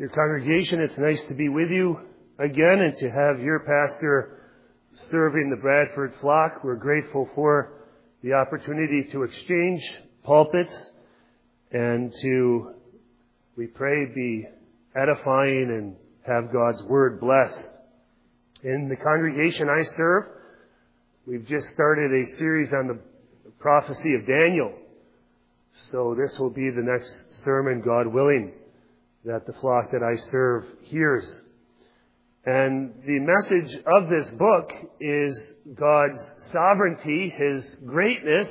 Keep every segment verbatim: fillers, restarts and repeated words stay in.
Your congregation, it's nice to be with you again and to have your pastor serving the Bradford flock. We're grateful for the opportunity to exchange pulpits and to, we pray, be edifying and have God's word blessed. In the congregation I serve, we've just started a series on the prophecy of Daniel. So this will be the next sermon, God willing, that the flock that I serve hears. And the message of this book is God's sovereignty, His greatness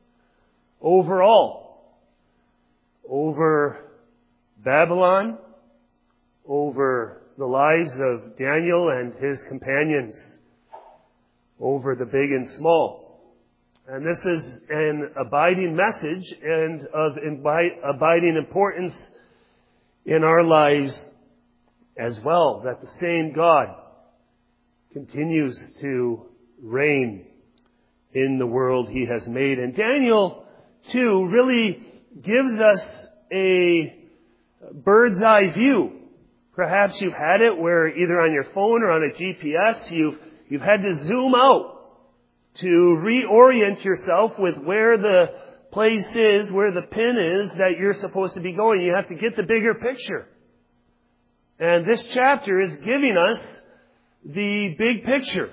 over all. Over Babylon, over the lives of Daniel and his companions, over the big and small. And this is an abiding message and of abiding importance in our lives as well, that the same God continues to reign in the world He has made. And Daniel, too, really gives us a bird's eye view. Perhaps you've had it where either on your phone or on a G P S, you've, you've had to zoom out to reorient yourself with where the place is, where the pin is that you're supposed to be going. You have to get the bigger picture. And this chapter is giving us the big picture,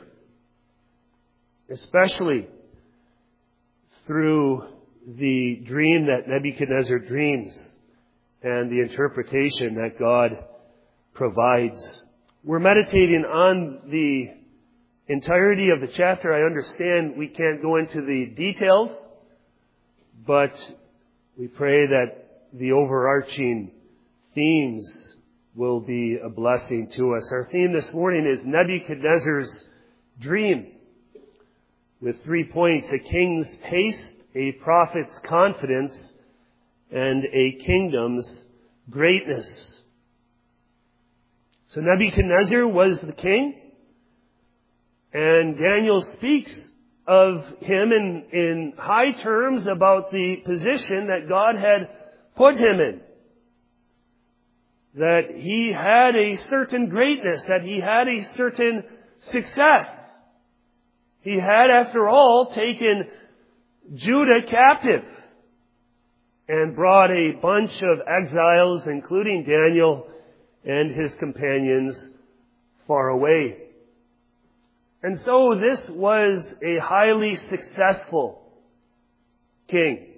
especially through the dream that Nebuchadnezzar dreams and the interpretation that God provides. We're meditating on the entirety of the chapter. I understand we can't go into the details, but we pray that the overarching themes will be a blessing to us. Our theme this morning is Nebuchadnezzar's dream, with three points: a king's haste, a prophet's confidence, and a kingdom's greatness. So Nebuchadnezzar was the king, and Daniel speaks of him in, in high terms about the position that God had put him in. That he had a certain greatness, that he had a certain success. He had, after all, taken Judah captive and brought a bunch of exiles, including Daniel and his companions, far away. And so this was a highly successful king.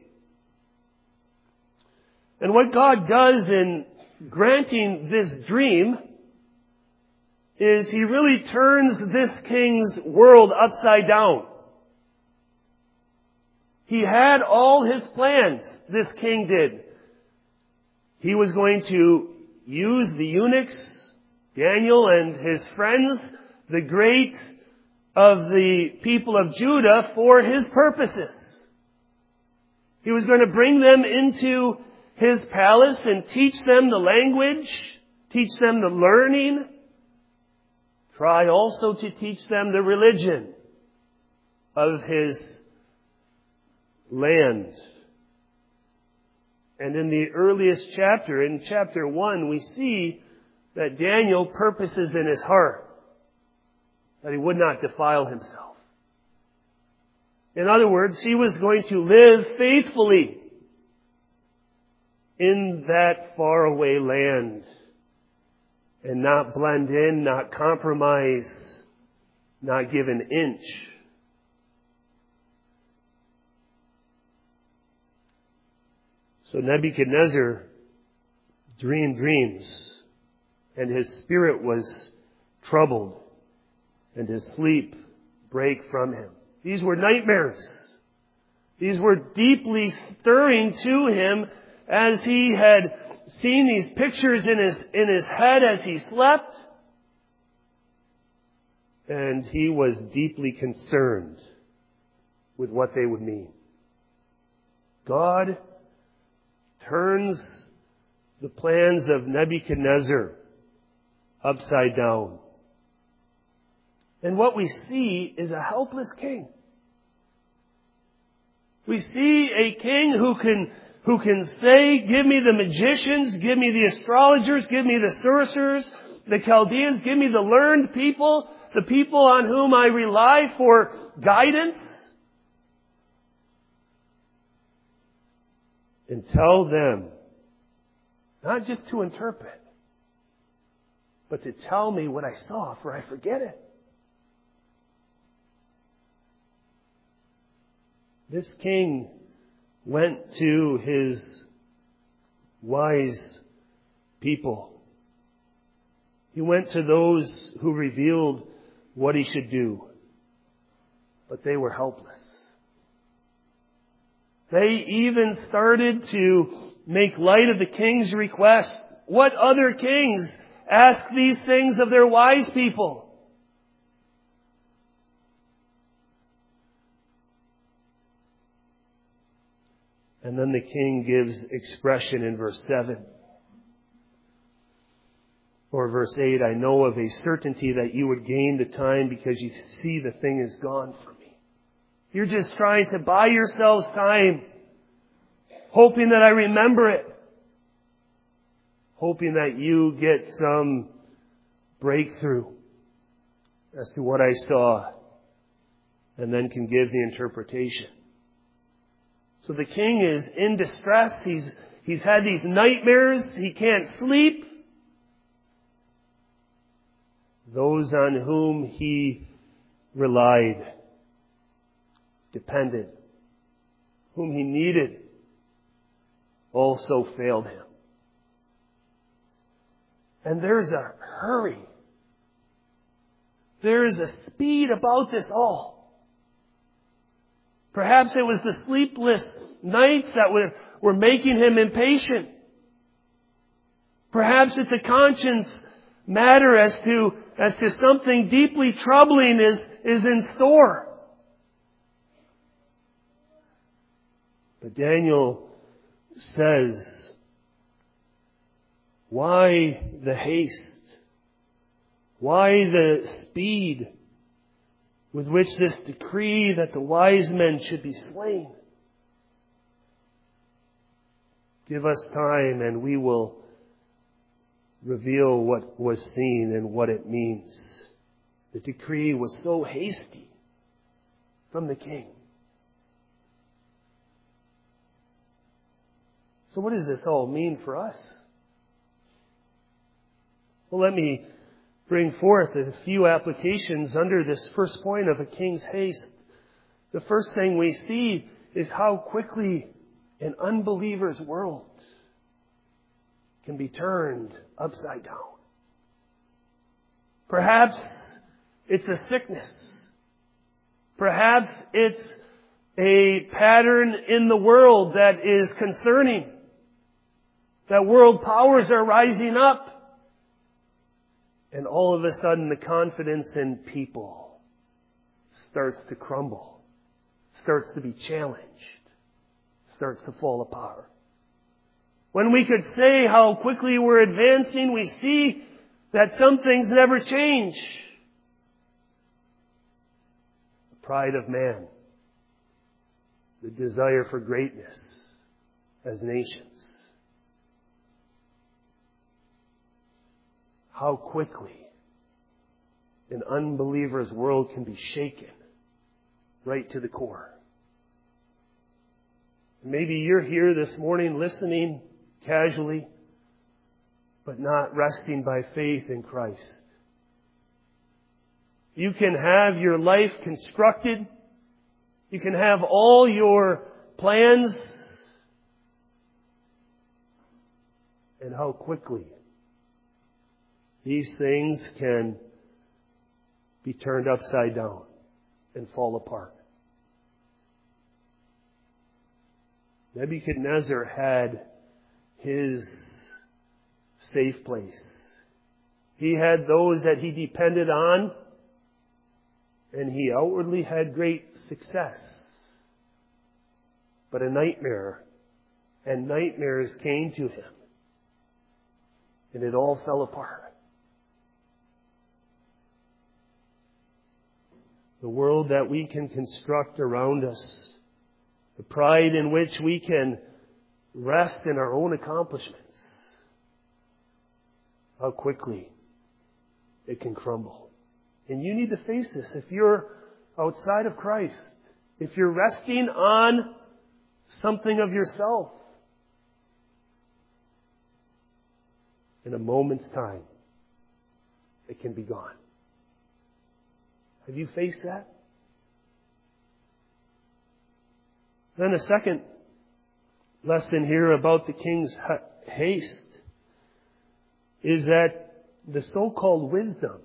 And what God does in granting this dream is He really turns this king's world upside down. He had all his plans, this king did. He was going to use the eunuchs, Daniel and his friends, the great of the people of Judah, for his purposes. He was going to bring them into His palace and teach them the language, teach them the learning, try also to teach them the religion of His land. And in the earliest chapter, in chapter one, we see that Daniel purposes in his heart that he would not defile himself. In other words, he was going to live faithfully in that faraway land and not blend in, not compromise, not give an inch. So Nebuchadnezzar dreamed dreams, and his spirit was troubled, and his sleep brake from him. These were nightmares. These were deeply stirring to him as he had seen these pictures in his, in his head as he slept. And he was deeply concerned with what they would mean. God turns the plans of Nebuchadnezzar upside down. And what we see is a helpless king. We see a king who can who can say, give me the magicians, give me the astrologers, give me the sorcerers, the Chaldeans, give me the learned people, the people on whom I rely for guidance. And tell them, not just to interpret, but to tell me what I saw, for I forget it. This king went to his wise people. He went to those who revealed what he should do, but they were helpless. They even started to make light of the king's request. What other kings ask these things of their wise people? And then the king gives expression in verse seven. Or verse eight, I know of a certainty that you would gain the time because you see the thing is gone from me. You're just trying to buy yourselves time, hoping that I remember it, hoping that you get some breakthrough as to what I saw, and then can give the interpretation. So the king is in distress. He's, he's had these nightmares. He can't sleep. Those on whom he relied, depended, whom he needed, also failed him. And there's a hurry. There's a speed about this all. Perhaps it was the sleepless nights that were, were making him impatient. Perhaps it's a conscience matter as to, as to something deeply troubling is, is in store. But Daniel says, why the haste? Why the speed with which this decree that the wise men should be slain? Give us time and we will reveal what was seen and what it means. The decree was so hasty from the king. So what does this all mean for us? Well, let me bring forth a few applications under this first point of a king's haste. The first thing we see is how quickly an unbeliever's world can be turned upside down. Perhaps it's a sickness. Perhaps it's a pattern in the world that is concerning. That world powers are rising up. And all of a sudden the confidence in people starts to crumble, starts to be challenged, starts to fall apart. When we could say how quickly we're advancing, we see that some things never change. The pride of man, the desire for greatness as nations. How quickly an unbeliever's world can be shaken right to the core. Maybe you're here this morning listening casually, but not resting by faith in Christ. You can have your life constructed. You can have all your plans. And how quickly these things can be turned upside down and fall apart. Nebuchadnezzar had his safe place. He had those that he depended on, and he outwardly had great success. But a nightmare and nightmares came to him, and it all fell apart. The world that we can construct around us, the pride in which we can rest in our own accomplishments, how quickly it can crumble. And you need to face this. If you're outside of Christ, if you're resting on something of yourself, in a moment's time, it can be gone. Have you faced that? Then the second lesson here about the king's haste is that the so-called wisdom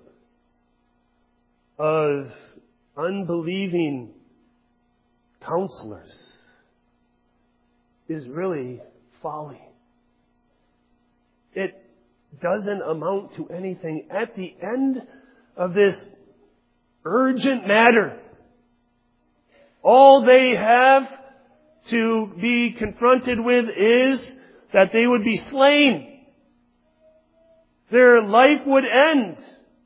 of unbelieving counselors is really folly. It doesn't amount to anything. At the end of this urgent matter, all they have to be confronted with is that they would be slain. Their life would end.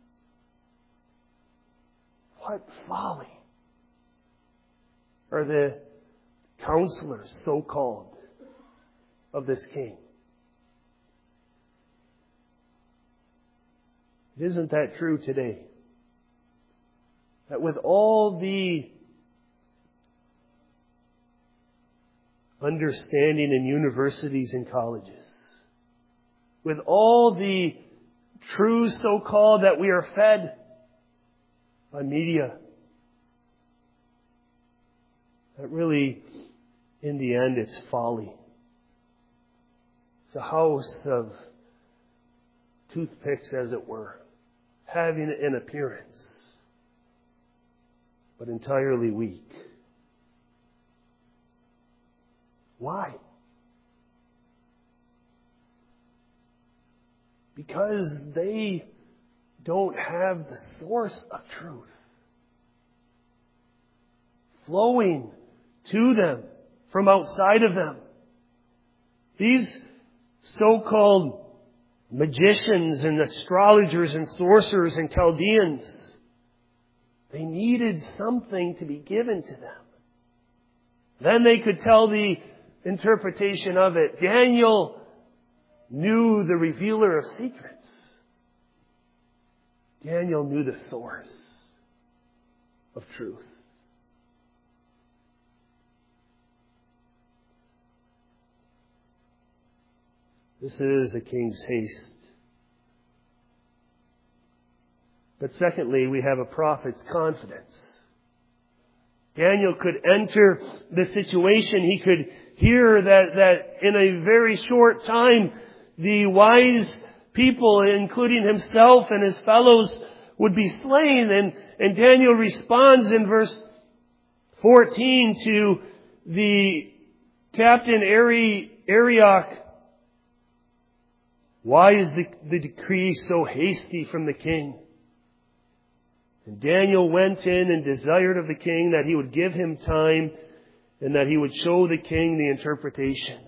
What folly are the counselors, so-called, of this king? Isn't that true today? That with all the understanding in universities and colleges, with all the truths so-called that we are fed by media, that really, in the end, it's folly. It's a house of toothpicks, as it were, having an appearance, but entirely weak. Why? Because they don't have the source of truth flowing to them from outside of them. These so-called magicians and astrologers and sorcerers and Chaldeans, they needed something to be given to them. Then they could tell the interpretation of it. Daniel knew the revealer of secrets. Daniel knew the source of truth. This is the king's haste. But secondly, we have a prophet's confidence. Daniel could enter the situation. He could hear that, that in a very short time, the wise people, including himself and his fellows, would be slain. And, and Daniel responds in verse fourteen to the captain Ari, Arioch, "Why is the, the decree so hasty from the king?" And Daniel went in and desired of the king that he would give him time and that he would show the king the interpretation.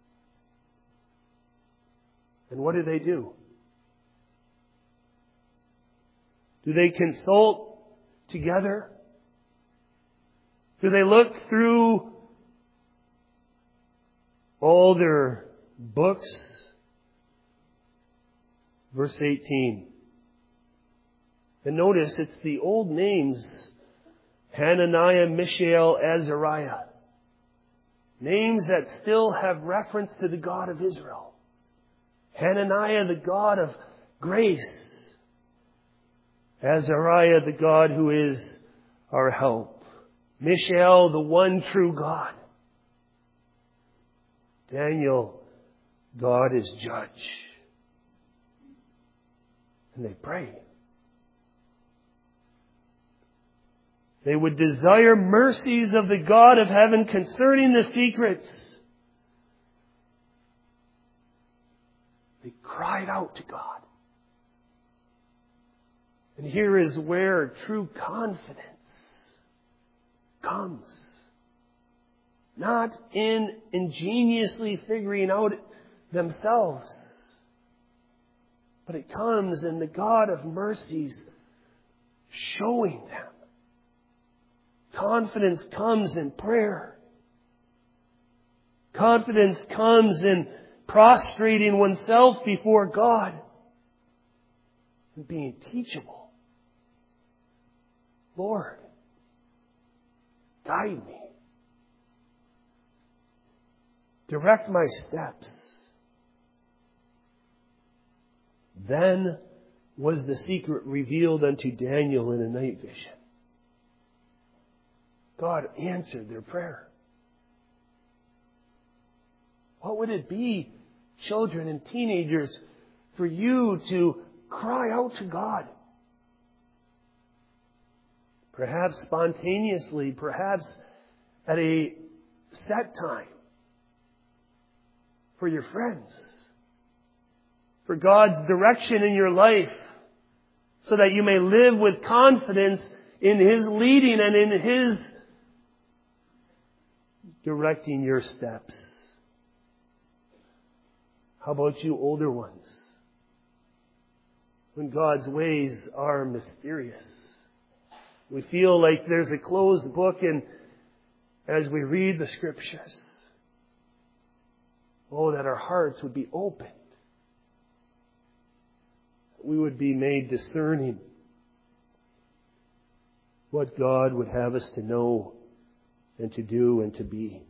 And what do they do? Do they consult together? Do they look through all their books? Verse eighteen. And notice it's the old names, Hananiah, Mishael, Azariah. Names that still have reference to the God of Israel. Hananiah, the God of grace. Azariah, the God who is our help. Mishael, the one true God. Daniel, God is judge. And they pray. They would desire mercies of the God of heaven concerning the secrets. They cried out to God. And here is where true confidence comes. Not in ingeniously figuring out themselves, but it comes in the God of mercies showing them. Confidence comes in prayer. Confidence comes in prostrating oneself before God and being teachable. Lord, guide me. Direct my steps. Then was the secret revealed unto Daniel in a night vision. God answered their prayer. What would it be, children and teenagers, for you to cry out to God? Perhaps spontaneously, perhaps at a set time. For your friends. For God's direction in your life. So that you may live with confidence in His leading and in His directing your steps. How about you older ones? When God's ways are mysterious. We feel like there's a closed book, and as we read the Scriptures, oh, that our hearts would be opened. We would be made discerning what God would have us to know and to do and to be.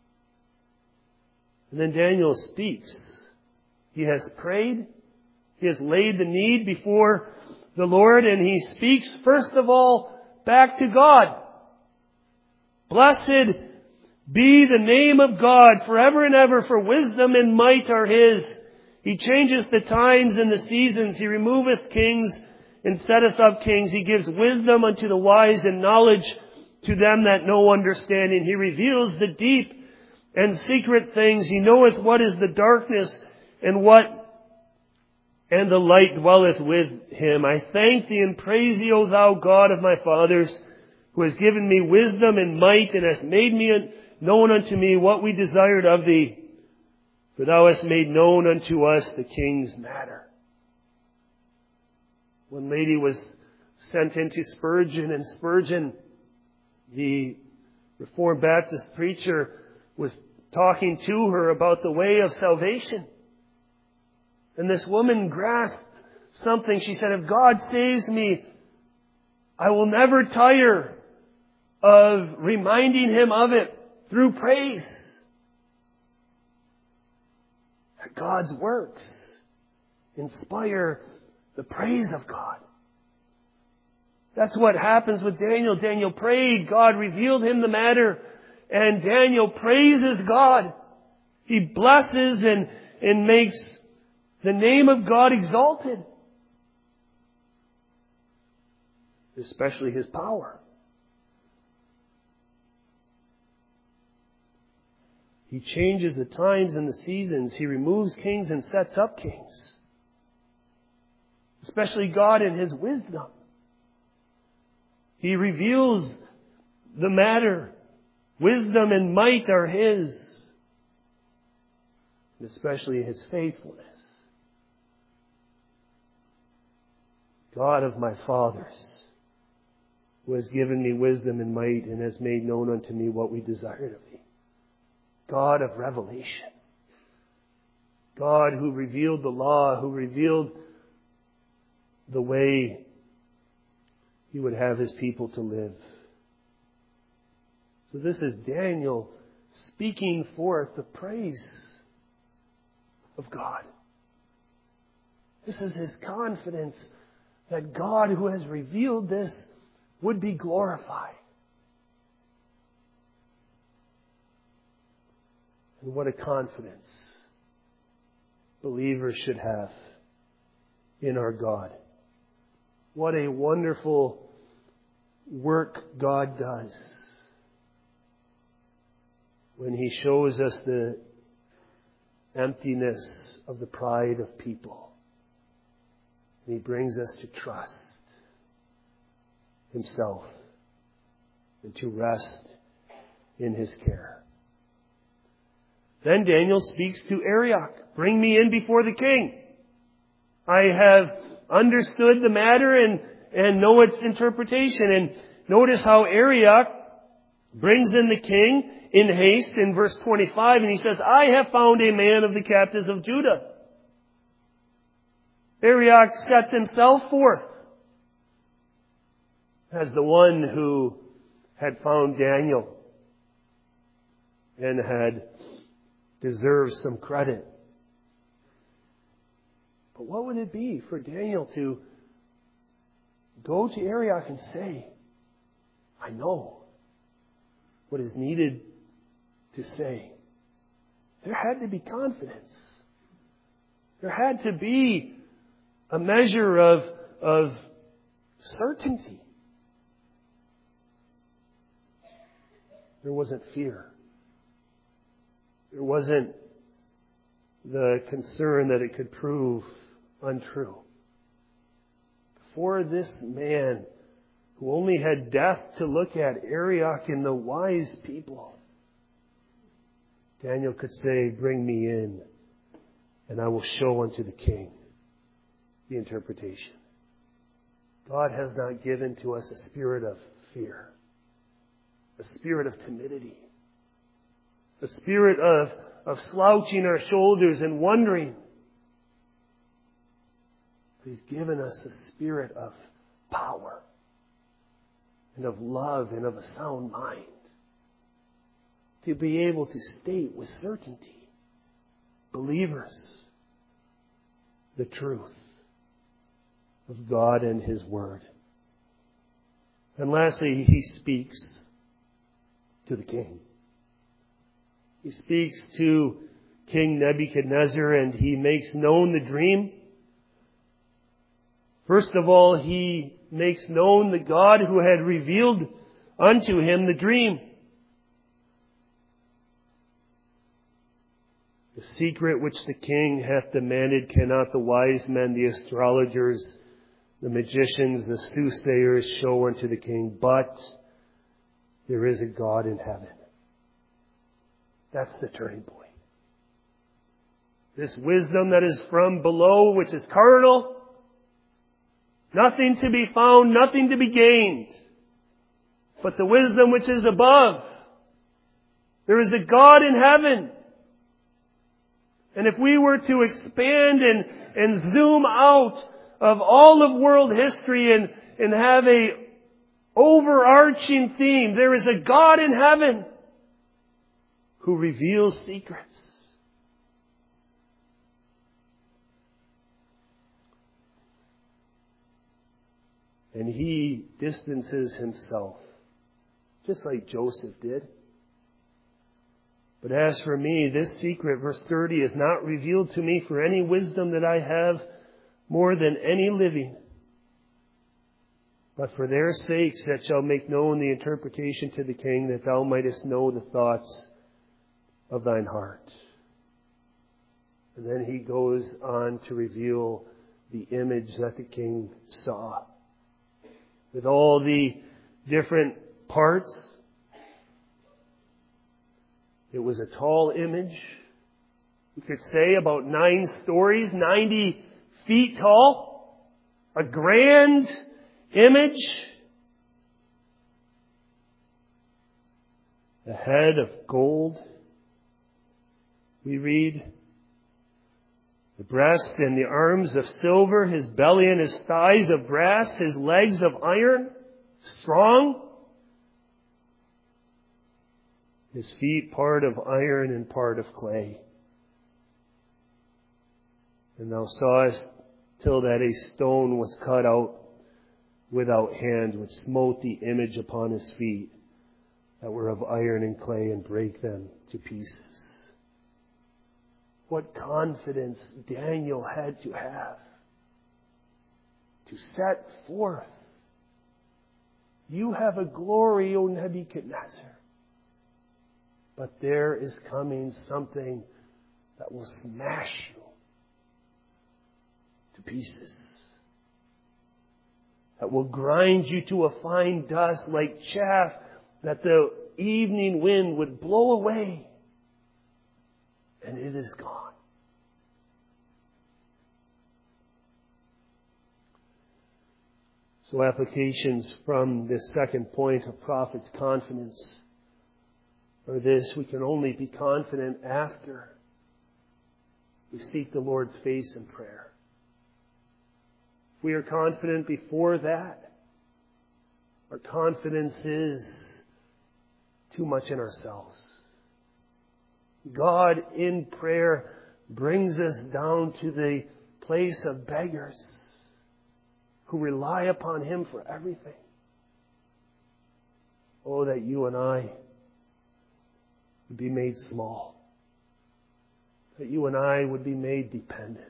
And then Daniel speaks. He has prayed. He has laid the need before the Lord, and he speaks first of all back to God. Blessed be the name of God forever and ever, for wisdom and might are His. He changeth the times and the seasons. He removeth kings and setteth up kings. He gives wisdom unto the wise and knowledge to them that know understanding. He reveals the deep and secret things. He knoweth what is the darkness and what and the light dwelleth with Him. I thank Thee and praise Thee, O Thou God of my fathers, who has given me wisdom and might, and hast made me known unto me what we desired of Thee. For Thou hast made known unto us the King's matter. One lady was sent into Spurgeon, and Spurgeon, the Reformed Baptist preacher, was talking to her about the way of salvation. And this woman grasped something. She said, if God saves me, I will never tire of reminding Him of it through praise. God's works inspire the praise of God. That's what happens with Daniel. Daniel prayed. God revealed him the matter. And Daniel praises God. He blesses and, and makes the name of God exalted. Especially His power. He changes the times and the seasons. He removes kings and sets up kings. Especially God in His wisdom. He reveals the matter. Wisdom and might are His. And especially His faithfulness. God of my fathers, who has given me wisdom and might, and has made known unto me what we desired of Thee. God of revelation. God who revealed the law, who revealed the way He would have His people to live. So this is Daniel speaking forth the praise of God. This is his confidence that God who has revealed this would be glorified. And what a confidence believers should have in our God. What a wonderful work God does when He shows us the emptiness of the pride of people. And He brings us to trust Himself and to rest in His care. Then Daniel speaks to Arioch. Bring me in before the king. I have understood the matter and, and know its interpretation. And notice how Arioch brings in the king in haste in verse twenty-five, and he says, I have found a man of the captives of Judah. Arioch sets himself forth as the one who had found Daniel and had deserved some credit. But what would it be for Daniel to go to Arioch and say, I know what is needed to say? There had to be confidence. There had to be a measure of, of certainty. There wasn't fear. There wasn't the concern that it could prove untrue. For this man who only had death to look at, Arioch and the wise people, Daniel could say, bring me in, and I will show unto the king the interpretation. God has not given to us a spirit of fear, a spirit of timidity, a spirit of, of slouching our shoulders and wondering. He's given us a spirit of power and of love and of a sound mind to be able to state with certainty, believers, the truth of God and His Word. And lastly, he speaks to the king. He speaks to King Nebuchadnezzar and he makes known the dream. First of all, he makes known the God who had revealed unto him the dream. The secret which the king hath demanded cannot the wise men, the astrologers, the magicians, the soothsayers show unto the king, but there is a God in heaven. That's the turning point. This wisdom that is from below, which is carnal, nothing to be found, nothing to be gained. But the wisdom which is above. There is a God in heaven. And if we were to expand and, and zoom out of all of world history and, and have a overarching theme, there is a God in heaven who reveals secrets. And he distances himself, just like Joseph did. But as for me, this secret, verse thirty, is not revealed to me for any wisdom that I have more than any living, but for their sakes that shall make known the interpretation to the king, that thou mightest know the thoughts of thine heart. And then he goes on to reveal the image that the king saw, with all the different parts. It was a tall image. We could say about nine stories, ninety feet tall. A grand image. The head of gold, we read. The breast and the arms of silver, his belly and his thighs of brass, his legs of iron, strong. His feet part of iron and part of clay. And thou sawest till that a stone was cut out without hand, which smote the image upon his feet, that were of iron and clay, and brake them to pieces. What confidence Daniel had to have to set forth. You have a glory, O Nebuchadnezzar. But there is coming something that will smash you to pieces. That will grind you to a fine dust like chaff that the evening wind would blow away. And it is gone. So applications from this second point of prophet's confidence. or this, we can only be confident after we seek the Lord's face in prayer. If we are confident before that, our confidence is too much in ourselves. God in prayer brings us down to the place of beggars who rely upon Him for everything. Oh, that you and I would be made small. That you and I would be made dependent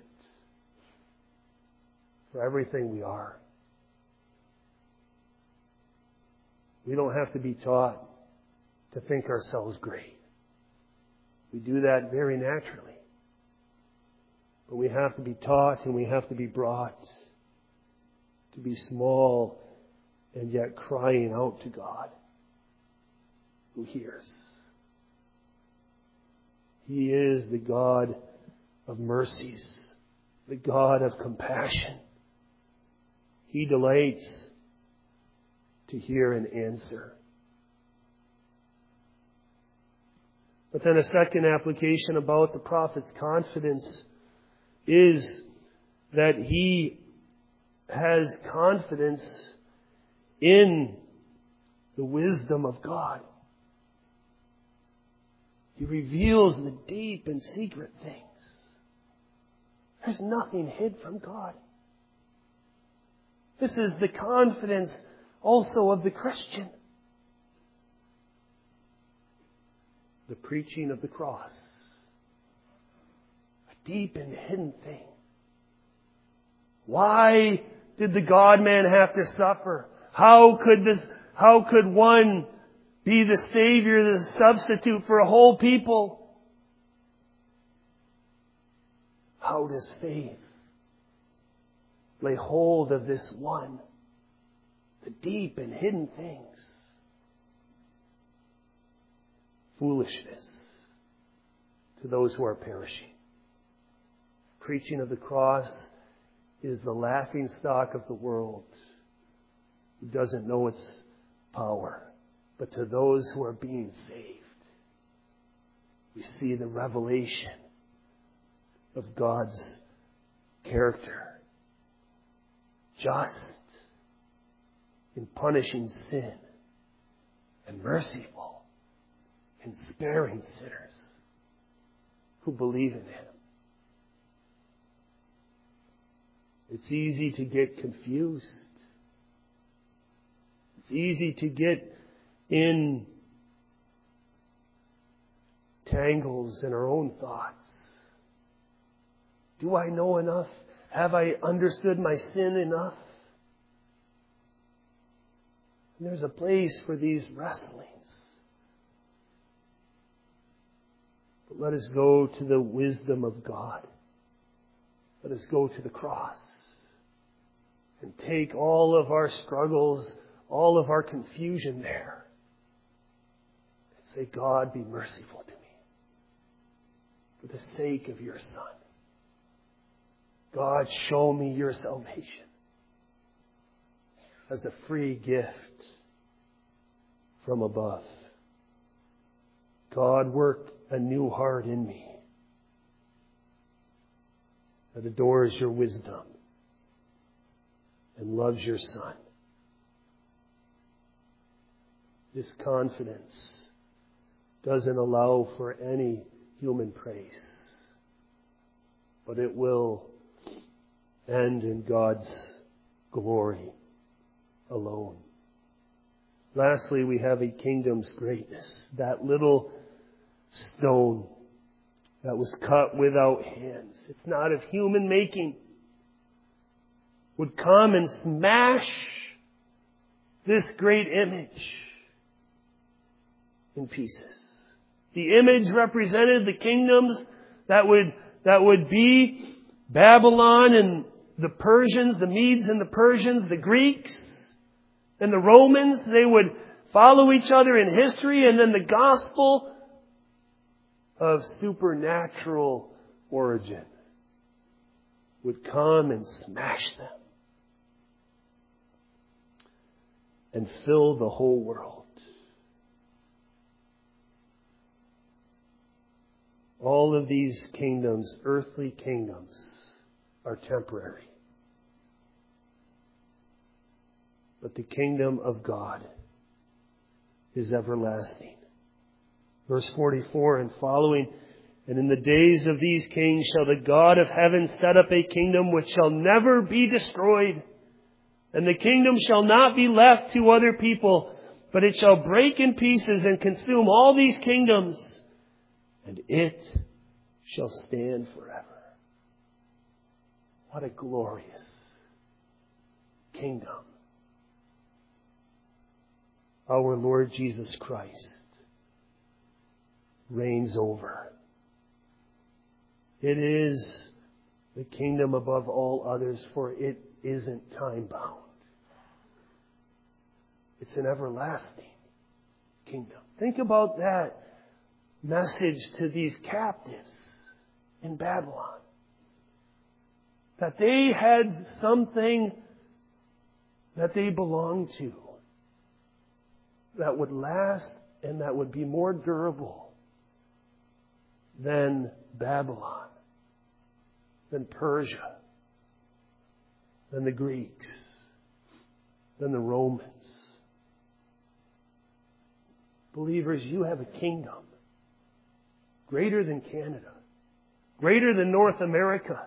for everything we are. We don't have to be taught to think ourselves great. We do that very naturally. But we have to be taught and we have to be brought to be small and yet crying out to God who hears. He is the God of mercies, the God of compassion. He delights to hear and answer. But then a second application about the prophet's confidence is that he has confidence in the wisdom of God. He reveals the deep and secret things. There's nothing hid from God. This is the confidence also of the Christian. The preaching of the cross. A deep and hidden thing. Why did the God-man have to suffer? How could this, how could one be the Savior, the substitute for a whole people? How does faith lay hold of this one? The deep and hidden things. Foolishness to those who are perishing. Preaching of the cross is the laughingstock of the world who doesn't know its power. But to those who are being saved, we see the revelation of God's character. Just in punishing sin and merciful in sparing sinners who believe in Him. It's easy to get confused. It's easy to get in tangles in our own thoughts. Do I know enough? Have I understood my sin enough? And there's a place for these wrestlings. But let us go to the wisdom of God. Let us go to the cross and take all of our struggles, all of our confusion there. And say, God, be merciful to me for the sake of your Son. God, show me your salvation as a free gift from above. God, work a new heart in me that adores your wisdom and loves your Son. This confidence doesn't allow for any human praise, but it will end in God's glory alone. Lastly, we have a kingdom's greatness. That little stone that was cut without hands. It's not of human making. Would come and smash this great image in pieces. The image represented the kingdoms that would, that would be Babylon and the Persians, the Medes and the Persians, the Greeks and the Romans. They would follow each other in history, and then the gospel of supernatural origin would come and smash them and fill the whole world. All of these kingdoms, earthly kingdoms, are temporary. But the kingdom of God is everlasting. Verse forty-four and following, and in the days of these kings shall the God of heaven set up a kingdom which shall never be destroyed. And the kingdom shall not be left to other people, but it shall break in pieces and consume all these kingdoms, and it shall stand forever. What a glorious kingdom. Our Lord Jesus Christ reigns over. It is the kingdom above all others, for it isn't time-bound. It's an everlasting kingdom. Think about that message to these captives in Babylon. That they had something that they belonged to that would last and that would be more durable than Babylon, than Persia, than the Greeks, than the Romans. Believers, you have a kingdom greater than Canada, greater than North America.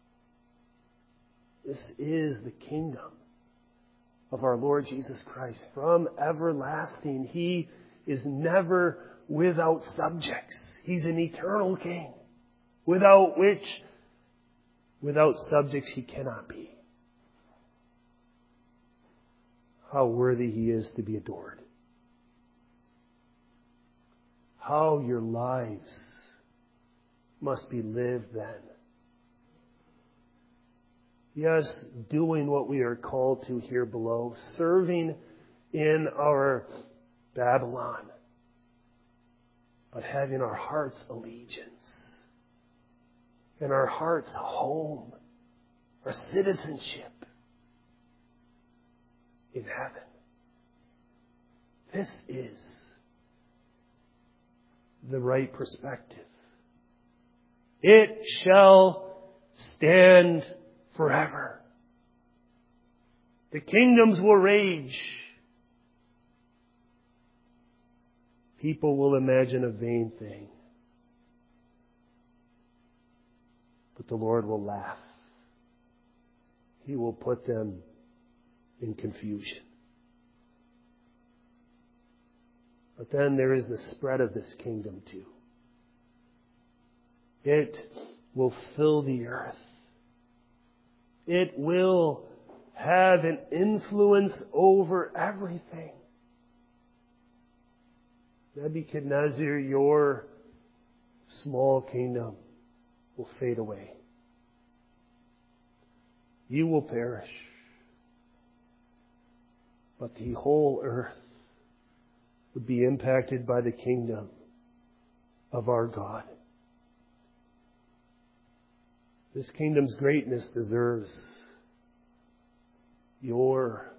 This is the kingdom of our Lord Jesus Christ. From everlasting, He is never without subjects. He's an eternal king, without which, without subjects, He cannot be. How worthy He is to be adored. How your lives must be lived then. Yes, doing what we are called to here below, serving in our Babylon, but having our heart's allegiance and our heart's home, our citizenship in heaven. This is the right perspective. It shall stand forever. The kingdoms will rage. People will imagine a vain thing. But the Lord will laugh. He will put them in confusion. But then there is the spread of this kingdom too. It will fill the earth. It will have an influence over everything. Nebuchadnezzar, your small kingdom will fade away. You will perish. But the whole earth would be impacted by the kingdom of our God. This kingdom's greatness deserves your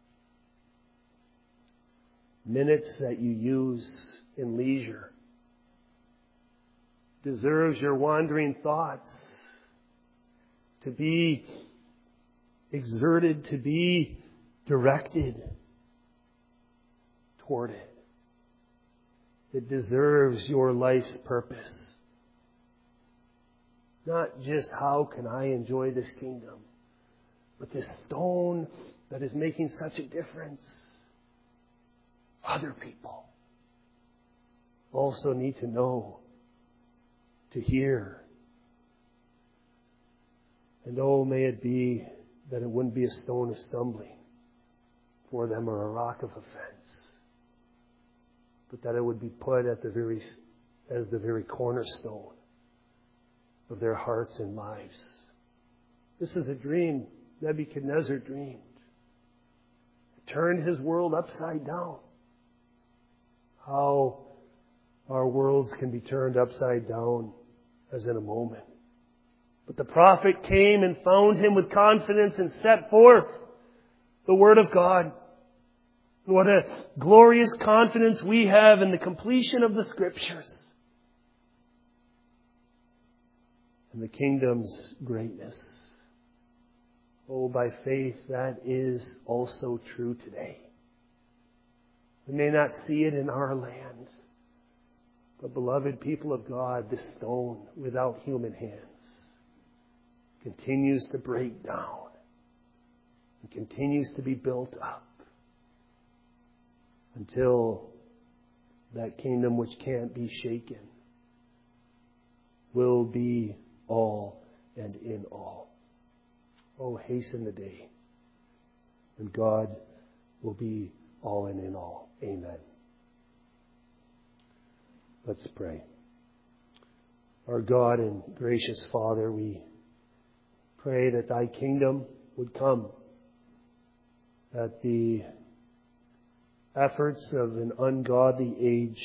minutes that you use in leisure. Deserves your wandering thoughts to be exerted, to be directed toward it. It deserves your life's purpose. Not just how can I enjoy this kingdom, but this stone that is making such a difference. Other people also need to know, to hear. And oh, may it be that it wouldn't be a stone of stumbling for them or a rock of offense, but that it would be put at the very, as the very cornerstone of their hearts and lives. This is a dream Nebuchadnezzar dreamed. It turned his world upside down. How our worlds can be turned upside down as in a moment. But the prophet came and found him with confidence and set forth the Word of God. What a glorious confidence we have in the completion of the Scriptures. and the kingdom's greatness. Oh, by faith, that is also true today. We may not see it in our land, but beloved people of God, this stone without human hands continues to break down and continues to be built up until that kingdom which can't be shaken will be all and in all. Oh, hasten the day when God will be all and in all. Amen. Let's pray. Our God and gracious Father, we pray that Thy kingdom would come, that the efforts of an ungodly age,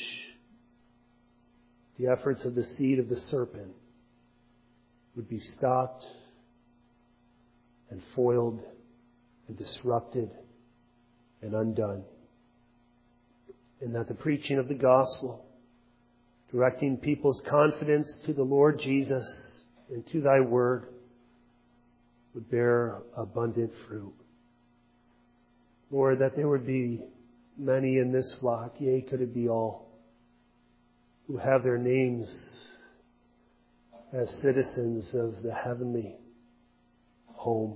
the efforts of the seed of the serpent, would be stopped and foiled and disrupted and undone. And that the preaching of the gospel, directing people's confidence to the Lord Jesus and to Thy word, would bear abundant fruit. Lord, that there would be many in this flock, yea, could it be all, who have their names as citizens of the heavenly home.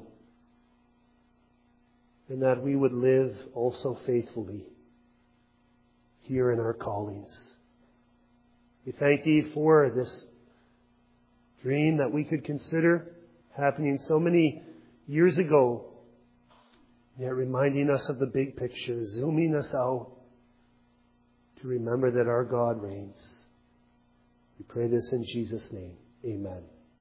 And that we would live also faithfully here in our callings. We thank Thee for this dream that we could consider happening so many years ago, yet reminding us of the big picture, zooming us out to remember that our God reigns. We pray this in Jesus' name. Amen.